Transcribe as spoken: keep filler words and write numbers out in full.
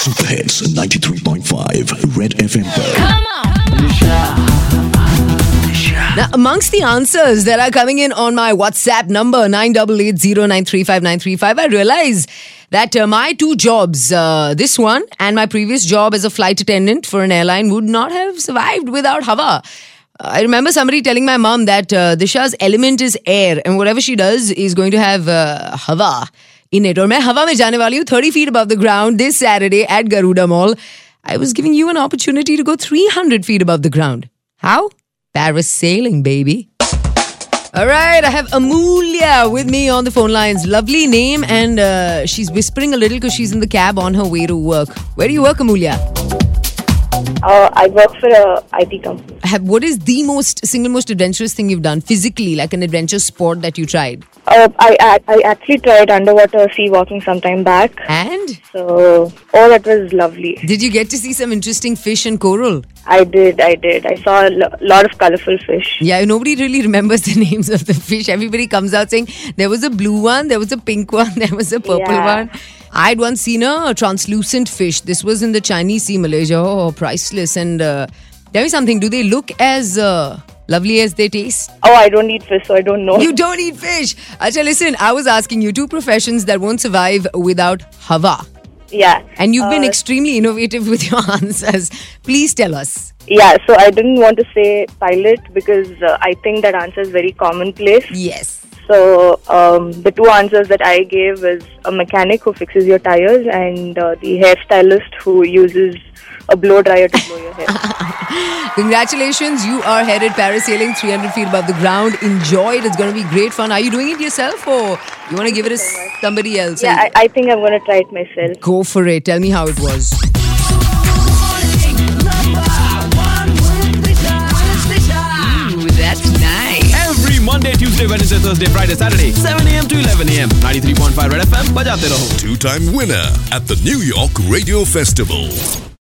Super Hits ninety-three point five Red F M. Come on. Now, amongst the answers that are coming in on my WhatsApp number nine eight eight zero nine three five nine three five, I realize that uh, my two jobs, uh, this one and my previous job as a flight attendant for an airline, would not have survived without Hava. I remember somebody telling my mom that uh, Disha's element is air, and whatever she does is going to have uh, Hava in it. और मैं हवा में जाने वाली हूँ thirty feet above the ground this Saturday at Garuda Mall. I was giving you an opportunity to go three hundred feet above the ground. How? Parasailing, baby. All right, I have Amulya with me on the phone lines. Lovely name, and uh, she's whispering a little because she's in the cab on her way to work. Where do you work, Amulya? Uh, I work for a I T company. Have, what is the most single most adventurous thing you've done physically, like an adventure sport that you tried? Uh, I, I I actually tried underwater sea walking some time back. And? So, oh, that was lovely. Did you get to see some interesting fish and coral? I did, I did. I saw a lo- lot of colorful fish. Yeah, nobody really remembers the names of the fish. Everybody comes out saying, there was a blue one, there was a pink one, there was a purple Yeah. one. I'd once seen a translucent fish. This was in the Chinese Sea, Malaysia. Oh, priceless. And uh, tell me something, do they look as uh, lovely as they taste? Oh, I don't eat fish, so I don't know. You don't eat fish. Acha, listen, I was asking you two professions that won't survive without Hava. Yeah. And you've been Uh, extremely innovative with your answers. Please tell us. Yeah, so I didn't want to say pilot because uh, I think that answer is very commonplace. Yes. So um, the two answers that I gave is a mechanic who fixes your tires and uh, the hairstylist who uses a blow dryer to blow your hair. Congratulations, you are headed parasailing three hundred feet above the ground. Enjoy it. It's going to be great fun. Are you doing it yourself or you want to give it to somebody else? Yeah, I, I think I'm going to try it myself. Go for it. Tell me how it was. Ooh, that's nice. Every Monday, Tuesday, Wednesday, Thursday, Friday, Saturday, seven a.m. to eleven a.m. ninety-three point five Red F M. बजाते रहो. Two-time winner at the New York Radio Festival.